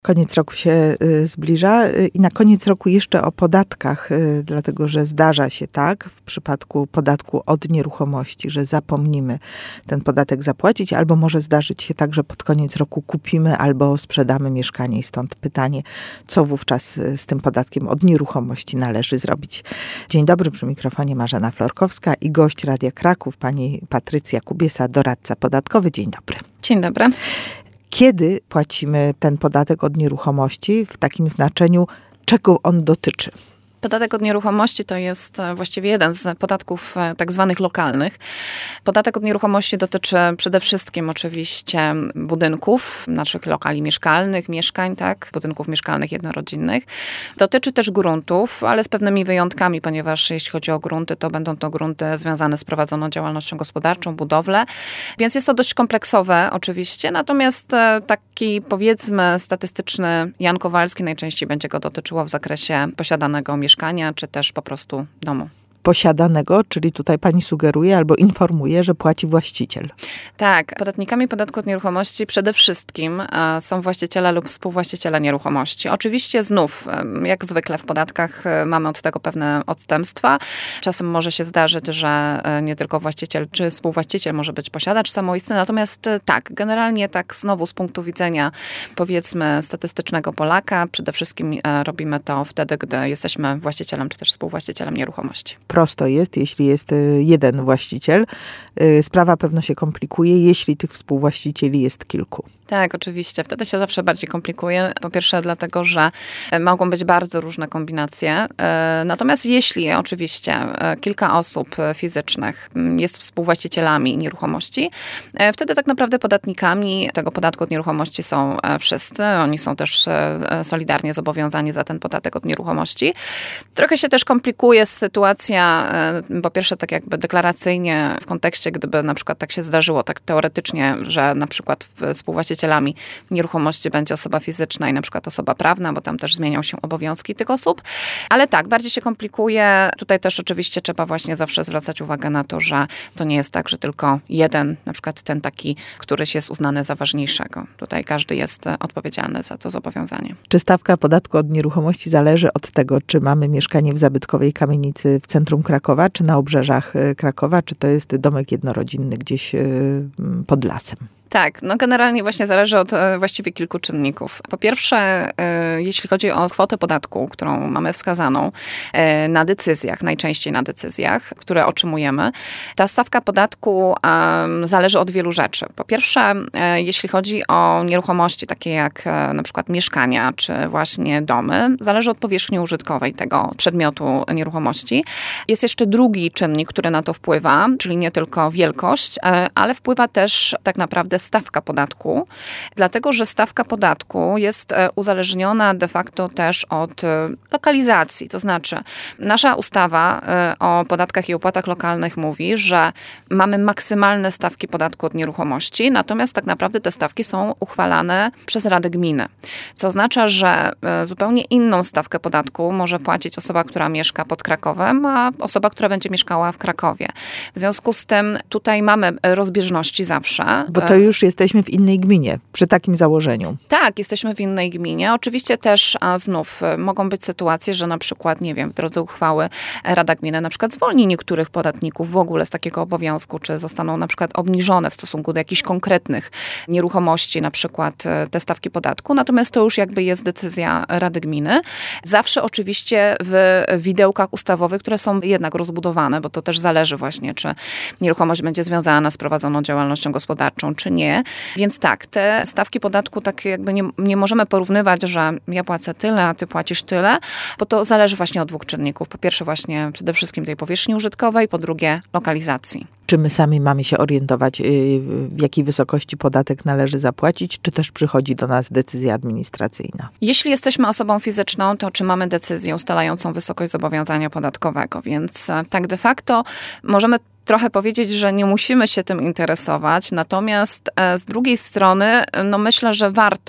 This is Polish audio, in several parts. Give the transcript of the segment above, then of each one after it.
Koniec roku się zbliża i na koniec roku jeszcze o podatkach, dlatego że zdarza się tak w przypadku podatku od nieruchomości, że zapomnimy ten podatek zapłacić, albo może zdarzyć się tak, że pod koniec roku kupimy albo sprzedamy mieszkanie i stąd pytanie, co wówczas z tym podatkiem od nieruchomości należy zrobić. Dzień dobry, przy mikrofonie Marzena Florkowska i gość Radia Kraków, pani Patrycja Kubiesa, doradca podatkowy. Dzień dobry. Dzień dobry. Kiedy płacimy ten podatek od nieruchomości w takim znaczeniu, czego on dotyczy? Podatek od nieruchomości to jest właściwie jeden z podatków tak zwanych lokalnych. Podatek od nieruchomości dotyczy przede wszystkim oczywiście budynków, naszych lokali mieszkalnych, mieszkań, tak, budynków mieszkalnych jednorodzinnych. Dotyczy też gruntów, ale z pewnymi wyjątkami, ponieważ jeśli chodzi o grunty, to będą to grunty związane z prowadzoną działalnością gospodarczą, budowlę. Więc jest to dość kompleksowe oczywiście, natomiast taki powiedzmy statystyczny Jan Kowalski najczęściej będzie go dotyczyło w zakresie posiadanego mieszkania, czy też po prostu domu. Posiadanego, czyli tutaj pani sugeruje albo informuje, że płaci właściciel. Tak, podatnikami podatku od nieruchomości przede wszystkim są właściciele lub współwłaściciele nieruchomości. Oczywiście znów, jak zwykle w podatkach mamy od tego pewne odstępstwa. Czasem może się zdarzyć, że nie tylko właściciel czy współwłaściciel może być posiadacz samoistny, natomiast tak, generalnie tak znowu z punktu widzenia powiedzmy statystycznego Polaka, przede wszystkim robimy to wtedy, gdy jesteśmy właścicielem czy też współwłaścicielem nieruchomości. Prosto jest, jeśli jest jeden właściciel. Sprawa pewno się komplikuje, jeśli tych współwłaścicieli jest kilku. Tak, oczywiście. Wtedy się zawsze bardziej komplikuje. Po pierwsze dlatego, że mogą być bardzo różne kombinacje. Natomiast jeśli oczywiście kilka osób fizycznych jest współwłaścicielami nieruchomości, wtedy tak naprawdę podatnikami tego podatku od nieruchomości są wszyscy. Oni są też solidarnie zobowiązani za ten podatek od nieruchomości. Trochę się też komplikuje sytuacja, po pierwsze tak jakby deklaracyjnie w kontekście, gdyby na przykład tak się zdarzyło, tak teoretycznie, że na przykład współwłaścicielami nieruchomości będzie osoba fizyczna i na przykład osoba prawna, bo tam też zmienią się obowiązki tych osób. Ale tak, bardziej się komplikuje. Tutaj też oczywiście trzeba właśnie zawsze zwracać uwagę na to, że to nie jest tak, że tylko jeden, na przykład ten taki, któryś jest uznany za ważniejszego. Tutaj każdy jest odpowiedzialny za to zobowiązanie. Czy stawka podatku od nieruchomości zależy od tego, czy mamy mieszkanie w zabytkowej kamienicy w centrum Krakowa, czy na obrzeżach Krakowa, czy to jest domek jednorodzinny gdzieś pod lasem? Tak, no generalnie właśnie zależy od właściwie kilku czynników. Po pierwsze, jeśli chodzi o kwotę podatku, którą mamy wskazaną na decyzjach, najczęściej na decyzjach, które otrzymujemy, ta stawka podatku zależy od wielu rzeczy. Po pierwsze, jeśli chodzi o nieruchomości takie jak na przykład mieszkania, czy właśnie domy, zależy od powierzchni użytkowej tego przedmiotu nieruchomości. Jest jeszcze drugi czynnik, który na to wpływa, czyli nie tylko wielkość, ale wpływa też tak naprawdę stawka podatku, dlatego że stawka podatku jest uzależniona de facto też od lokalizacji. To znaczy nasza ustawa o podatkach i opłatach lokalnych mówi, że mamy maksymalne stawki podatku od nieruchomości, natomiast tak naprawdę te stawki są uchwalane przez Radę Gminy. Co oznacza, że zupełnie inną stawkę podatku może płacić osoba, która mieszka pod Krakowem, a osoba, która będzie mieszkała w Krakowie. W związku z tym tutaj mamy rozbieżności zawsze. Bo to już jesteśmy w innej gminie, przy takim założeniu. Tak, jesteśmy w innej gminie. Oczywiście też znów mogą być sytuacje, że na przykład, nie wiem, w drodze uchwały Rada Gminy na przykład zwolni niektórych podatników w ogóle z takiego obowiązku, czy zostaną na przykład obniżone w stosunku do jakichś konkretnych nieruchomości, na przykład te stawki podatku. Natomiast to już jakby jest decyzja Rady Gminy. Zawsze oczywiście w widełkach ustawowych, które są jednak rozbudowane, bo to też zależy właśnie, czy nieruchomość będzie związana z prowadzoną działalnością gospodarczą, czy nie. Więc tak, te stawki podatku tak jakby nie możemy porównywać, że ja płacę tyle, a ty płacisz tyle, bo to zależy właśnie od dwóch czynników. Po pierwsze właśnie przede wszystkim tej powierzchni użytkowej, po drugie lokalizacji. Czy my sami mamy się orientować, w jakiej wysokości podatek należy zapłacić, czy też przychodzi do nas decyzja administracyjna? Jeśli jesteśmy osobą fizyczną, to czy mamy decyzję ustalającą wysokość zobowiązania podatkowego, więc tak de facto możemy trochę powiedzieć, że nie musimy się tym interesować, natomiast z drugiej strony, no myślę, że warto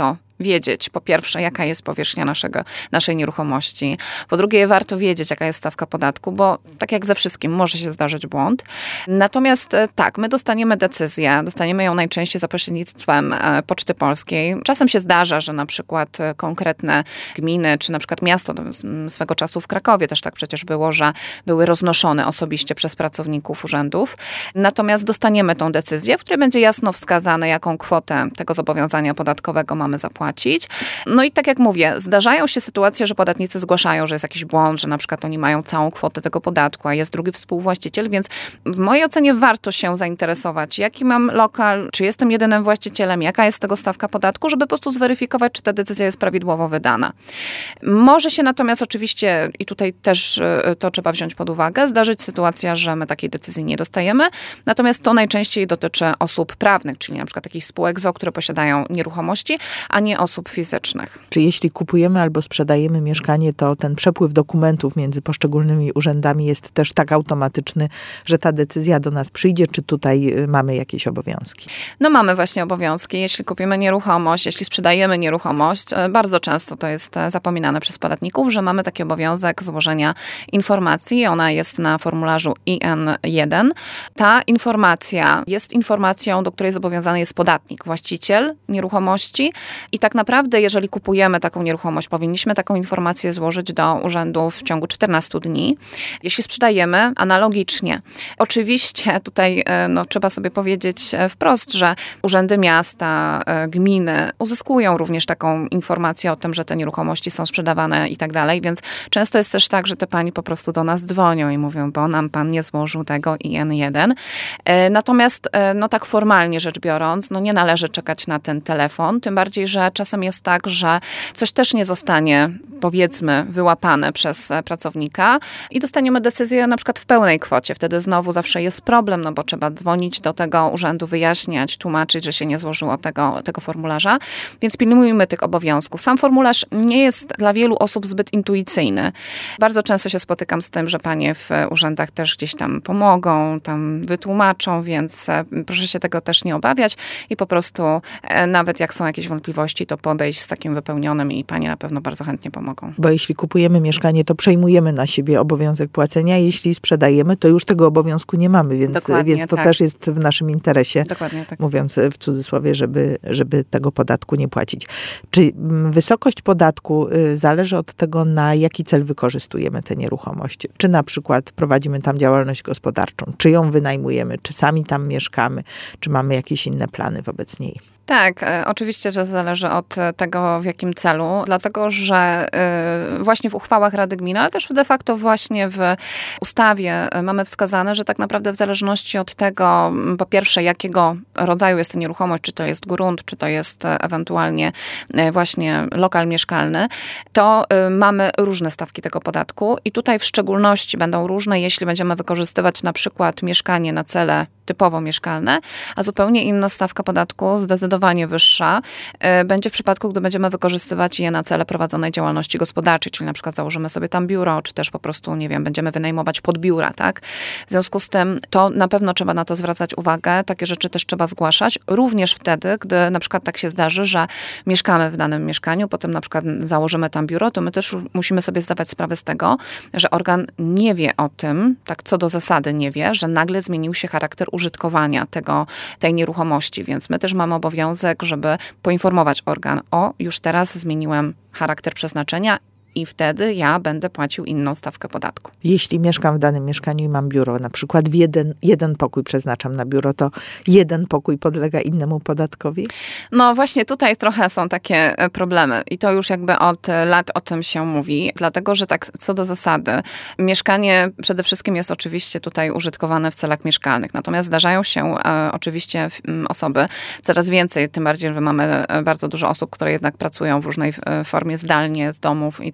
wiedzieć, po pierwsze, jaka jest powierzchnia naszej nieruchomości. Po drugie, warto wiedzieć, jaka jest stawka podatku, bo tak jak ze wszystkim, może się zdarzyć błąd. Natomiast tak, my dostaniemy decyzję, dostaniemy ją najczęściej za pośrednictwem Poczty Polskiej. Czasem się zdarza, że na przykład konkretne gminy, czy na przykład miasto, swego czasu w Krakowie też tak przecież było, że były roznoszone osobiście przez pracowników urzędów. Natomiast dostaniemy tą decyzję, w której będzie jasno wskazane, jaką kwotę tego zobowiązania podatkowego mamy zapłacić. No i tak jak mówię, zdarzają się sytuacje, że podatnicy zgłaszają, że jest jakiś błąd, że na przykład oni mają całą kwotę tego podatku, a jest drugi współwłaściciel, więc w mojej ocenie warto się zainteresować, jaki mam lokal, czy jestem jedynym właścicielem, jaka jest tego stawka podatku, żeby po prostu zweryfikować, czy ta decyzja jest prawidłowo wydana. Może się natomiast oczywiście, i tutaj też to trzeba wziąć pod uwagę, zdarzyć sytuacja, że my takiej decyzji nie dostajemy, natomiast to najczęściej dotyczy osób prawnych, czyli na przykład takich spółek z o.o., które posiadają nieruchomości, a nie osób fizycznych. Czy jeśli kupujemy albo sprzedajemy mieszkanie, to ten przepływ dokumentów między poszczególnymi urzędami jest też tak automatyczny, że ta decyzja do nas przyjdzie, czy tutaj mamy jakieś obowiązki? No mamy właśnie obowiązki. Jeśli kupimy nieruchomość, jeśli sprzedajemy nieruchomość, bardzo często to jest zapominane przez podatników, że mamy taki obowiązek złożenia informacji. Ona jest na formularzu IN1. Ta informacja jest informacją, do której zobowiązany jest podatnik, właściciel nieruchomości i tak naprawdę, jeżeli kupujemy taką nieruchomość, powinniśmy taką informację złożyć do urzędu w ciągu 14 dni. Jeśli sprzedajemy, analogicznie. Oczywiście tutaj trzeba sobie powiedzieć wprost, że urzędy miasta, gminy uzyskują również taką informację o tym, że te nieruchomości są sprzedawane i tak dalej, więc często jest też tak, że te pani po prostu do nas dzwonią i mówią, bo nam pan nie złożył tego IN1. Natomiast tak formalnie rzecz biorąc, nie należy czekać na ten telefon, tym bardziej, że czasem jest tak, że coś też nie zostanie, powiedzmy, wyłapane przez pracownika i dostaniemy decyzję na przykład w pełnej kwocie. Wtedy znowu zawsze jest problem, bo trzeba dzwonić do tego urzędu, wyjaśniać, tłumaczyć, że się nie złożyło tego formularza, więc pilnujmy tych obowiązków. Sam formularz nie jest dla wielu osób zbyt intuicyjny. Bardzo często się spotykam z tym, że panie w urzędach też gdzieś tam pomogą, tam wytłumaczą, więc proszę się tego też nie obawiać i po prostu nawet jak są jakieś wątpliwości, to podejść z takim wypełnionym i panie na pewno bardzo chętnie pomogą. Bo jeśli kupujemy mieszkanie, to przejmujemy na siebie obowiązek płacenia, jeśli sprzedajemy, to już tego obowiązku nie mamy, więc to też jest w naszym interesie, mówiąc w cudzysłowie, żeby tego podatku nie płacić. Czy wysokość podatku zależy od tego, na jaki cel wykorzystujemy tę nieruchomość? Czy na przykład prowadzimy tam działalność gospodarczą, czy ją wynajmujemy, czy sami tam mieszkamy, czy mamy jakieś inne plany wobec niej? Tak, oczywiście, że zależy od tego, w jakim celu, dlatego, że właśnie w uchwałach Rady Gminy, ale też de facto właśnie w ustawie mamy wskazane, że tak naprawdę w zależności od tego, po pierwsze, jakiego rodzaju jest ta nieruchomość, czy to jest grunt, czy to jest ewentualnie właśnie lokal mieszkalny, to mamy różne stawki tego podatku i tutaj w szczególności będą różne, jeśli będziemy wykorzystywać na przykład mieszkanie na cele typowo mieszkalne, a zupełnie inna stawka podatku, zdecydowanie wyższa, będzie w przypadku, gdy będziemy wykorzystywać je na cele prowadzonej działalności gospodarczej, czyli na przykład założymy sobie tam biuro, czy też po prostu, będziemy wynajmować podbiura, tak? W związku z tym to na pewno trzeba na to zwracać uwagę, takie rzeczy też trzeba zgłaszać, również wtedy, gdy na przykład tak się zdarzy, że mieszkamy w danym mieszkaniu, potem na przykład założymy tam biuro, to my też musimy sobie zdawać sprawę z tego, że organ nie wie o tym, tak co do zasady nie wie, że nagle zmienił się charakter użytkowania tej nieruchomości, więc my też mamy obowiązek, żeby poinformować organ, już teraz zmieniłem charakter przeznaczenia i wtedy ja będę płacił inną stawkę podatku. Jeśli mieszkam w danym mieszkaniu i mam biuro, na przykład jeden pokój przeznaczam na biuro, to jeden pokój podlega innemu podatkowi? No właśnie tutaj trochę są takie problemy i to już jakby od lat o tym się mówi, dlatego że tak co do zasady, mieszkanie przede wszystkim jest oczywiście tutaj użytkowane w celach mieszkalnych, natomiast zdarzają się oczywiście osoby, coraz więcej, tym bardziej, że mamy bardzo dużo osób, które jednak pracują w różnej formie zdalnie, z domów i tak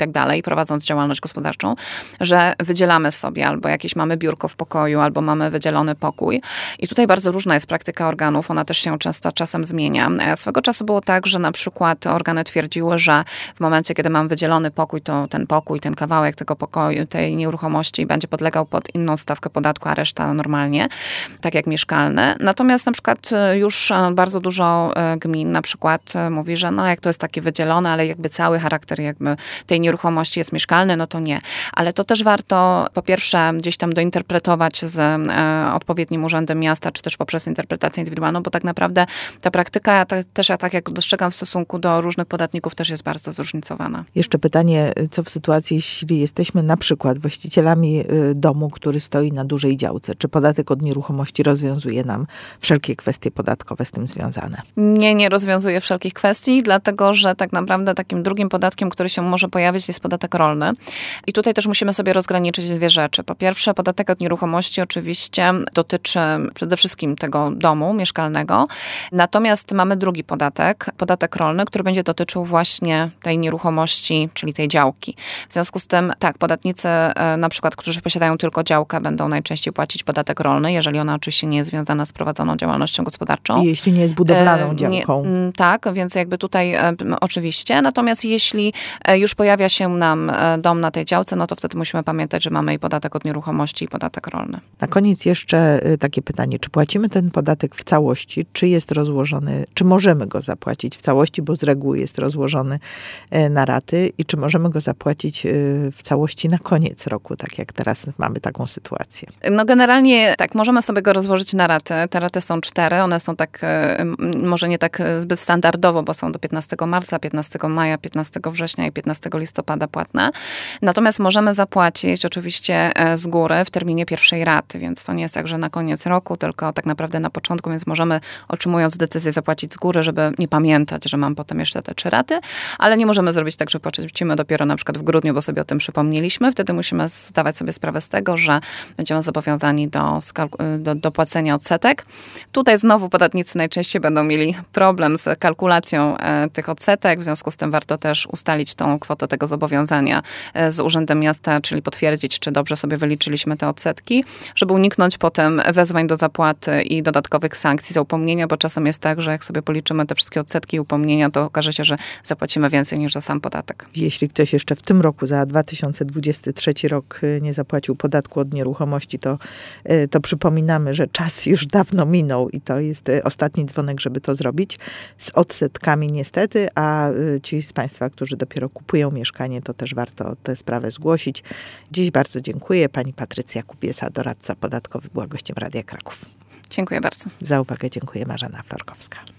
tak dalej, prowadząc działalność gospodarczą, że wydzielamy sobie albo jakieś mamy biurko w pokoju, albo mamy wydzielony pokój. I tutaj bardzo różna jest praktyka organów, ona też się często czasem zmienia. Swego czasu było tak, że na przykład organy twierdziły, że w momencie, kiedy mam wydzielony pokój, to ten kawałek tego pokoju, tej nieruchomości będzie podlegał pod inną stawkę podatku, a reszta normalnie, tak jak mieszkalne. Natomiast na przykład już bardzo dużo gmin na przykład mówi, że no jak to jest takie wydzielone, ale jakby cały charakter jakby tej nieruchomości jest mieszkalny, no to nie. Ale to też warto po pierwsze gdzieś tam dointerpretować z odpowiednim urzędem miasta, czy też poprzez interpretację indywidualną, bo tak naprawdę ta praktyka też ja tak jak dostrzegam w stosunku do różnych podatników też jest bardzo zróżnicowana. Jeszcze pytanie, co w sytuacji, jeśli jesteśmy na przykład właścicielami domu, który stoi na dużej działce? Czy podatek od nieruchomości rozwiązuje nam wszelkie kwestie podatkowe z tym związane? Nie rozwiązuje wszelkich kwestii, dlatego że tak naprawdę takim drugim podatkiem, który się może pojawić, jest podatek rolny. I tutaj też musimy sobie rozgraniczyć dwie rzeczy. Po pierwsze, podatek od nieruchomości oczywiście dotyczy przede wszystkim tego domu mieszkalnego. Natomiast mamy drugi podatek rolny, który będzie dotyczył właśnie tej nieruchomości, czyli tej działki. W związku z tym, tak, podatnicy na przykład, którzy posiadają tylko działkę, będą najczęściej płacić podatek rolny, jeżeli ona oczywiście nie jest związana z prowadzoną działalnością gospodarczą. I jeśli nie jest budowlaną działką. Tak, więc jakby tutaj oczywiście. Natomiast jeśli już pojawia się nam dom na tej działce, no to wtedy musimy pamiętać, że mamy i podatek od nieruchomości, i podatek rolny. Na koniec jeszcze takie pytanie, czy płacimy ten podatek w całości, czy jest rozłożony, czy możemy go zapłacić w całości, bo z reguły jest rozłożony na raty i czy możemy go zapłacić w całości na koniec roku, tak jak teraz mamy taką sytuację? No generalnie tak, możemy sobie go rozłożyć na raty. Te raty są 4, one są tak, może nie tak zbyt standardowo, bo są do 15 marca, 15 maja, 15 września i 15 listopada płatne. Natomiast możemy zapłacić oczywiście z góry w terminie pierwszej raty, więc to nie jest tak, że na koniec roku, tylko tak naprawdę na początku, więc możemy otrzymując decyzję zapłacić z góry, żeby nie pamiętać, że mam potem jeszcze te 3 raty, ale nie możemy zrobić tak, że płacimy dopiero na przykład w grudniu, bo sobie o tym przypomnieliśmy. Wtedy musimy zdawać sobie sprawę z tego, że będziemy zobowiązani do płacenia odsetek. Tutaj znowu podatnicy najczęściej będą mieli problem z kalkulacją tych odsetek, w związku z tym warto też ustalić tą kwotę tego zobowiązania z Urzędem Miasta, czyli potwierdzić, czy dobrze sobie wyliczyliśmy te odsetki, żeby uniknąć potem wezwań do zapłaty i dodatkowych sankcji za upomnienia, bo czasem jest tak, że jak sobie policzymy te wszystkie odsetki i upomnienia, to okaże się, że zapłacimy więcej niż za sam podatek. Jeśli ktoś jeszcze w tym roku, za 2023 rok nie zapłacił podatku od nieruchomości, to przypominamy, że czas już dawno minął i to jest ostatni dzwonek, żeby to zrobić. Z odsetkami niestety, a ci z Państwa, którzy dopiero kupują mieszkanie, to też warto tę sprawę zgłosić. Dziś bardzo dziękuję. Pani Patrycja Kubiesa, doradca podatkowy, była gościem Radia Kraków. Dziękuję bardzo. Za uwagę dziękuję. Marzena Florkowska.